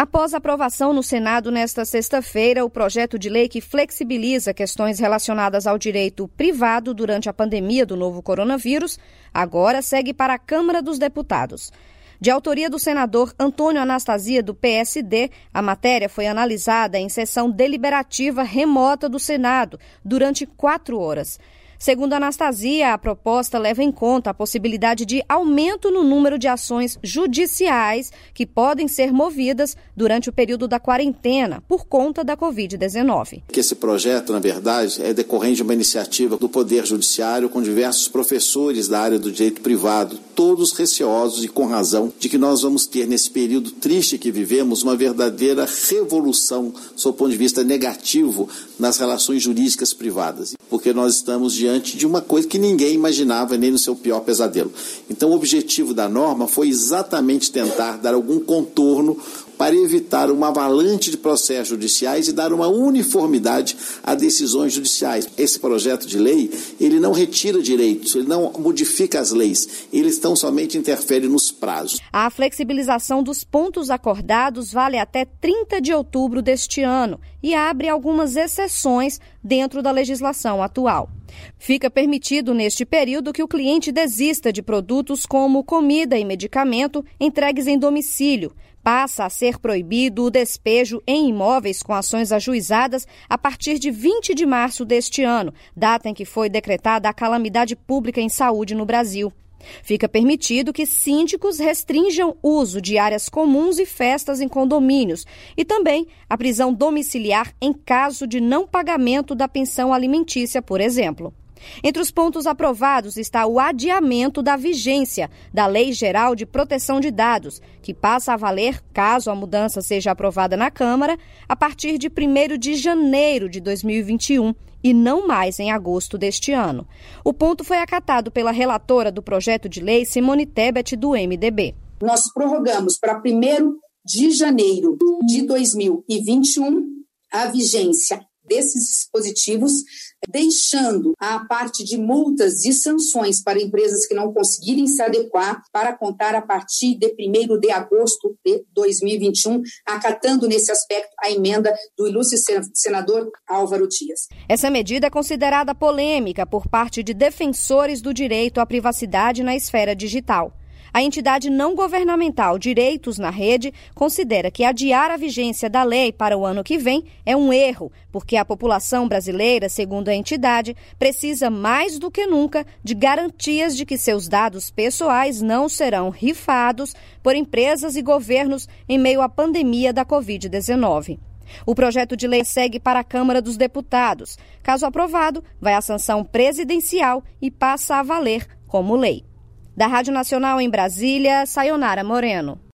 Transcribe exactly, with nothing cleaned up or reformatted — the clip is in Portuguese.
Após aprovação no Senado nesta sexta-feira, o projeto de lei que flexibiliza questões relacionadas ao direito privado durante a pandemia do novo coronavírus, agora segue para a Câmara dos Deputados. De autoria do senador Antônio Anastasia, do P S D, a matéria foi analisada em sessão deliberativa remota do Senado durante quatro horas. Segundo Anastasia, a proposta leva em conta a possibilidade de aumento no número de ações judiciais que podem ser movidas durante o período da quarentena por conta da covid dezenove. Esse projeto, na verdade, é decorrente de uma iniciativa do Poder Judiciário com diversos professores da área do direito privado, todos receosos e com razão de que nós vamos ter, nesse período triste que vivemos, uma verdadeira revolução, sob o ponto de vista negativo, nas relações jurídicas privadas, porque nós estamos diante de uma coisa que ninguém imaginava, nem no seu pior pesadelo. Então, o objetivo da norma foi exatamente tentar dar algum contorno para evitar uma avalanche de processos judiciais e dar uma uniformidade a decisões judiciais. Esse projeto de lei, ele não retira direitos, ele não modifica as leis, eles tão somente interferem nos prazos. A flexibilização dos pontos acordados vale até trinta de outubro deste ano e abre algumas exceções dentro da legislação atual. Fica permitido neste período que o cliente desista de produtos como comida e medicamento entregues em domicílio. Passa a ser proibido o despejo em imóveis com ações ajuizadas a partir de vinte de março deste ano, data em que foi decretada a calamidade pública em saúde no Brasil. Fica permitido que síndicos restringam o uso de áreas comuns e festas em condomínios e também a prisão domiciliar em caso de não pagamento da pensão alimentícia, por exemplo. Entre os pontos aprovados está o adiamento da vigência da Lei Geral de Proteção de Dados, que passa a valer, caso a mudança seja aprovada na Câmara, a partir de primeiro de janeiro de dois mil e vinte e um e não mais em agosto deste ano. O ponto foi acatado pela relatora do projeto de lei, Simone Tebet, do M D B. Nós prorrogamos para primeiro de janeiro de dois mil e vinte e um a vigência desses dispositivos, deixando a parte de multas e sanções para empresas que não conseguirem se adequar para contar a partir de primeiro de agosto de dois mil e vinte e um, acatando nesse aspecto a emenda do ilustre senador Álvaro Dias. Essa medida é considerada polêmica por parte de defensores do direito à privacidade na esfera digital. A entidade não governamental Direitos na Rede considera que adiar a vigência da lei para o ano que vem é um erro, porque a população brasileira, segundo a entidade, precisa mais do que nunca de garantias de que seus dados pessoais não serão rifados por empresas e governos em meio à pandemia da covid dezenove. O projeto de lei segue para a Câmara dos Deputados. Caso aprovado, vai à sanção presidencial e passa a valer como lei. Da Rádio Nacional em Brasília, Sayonara Moreno.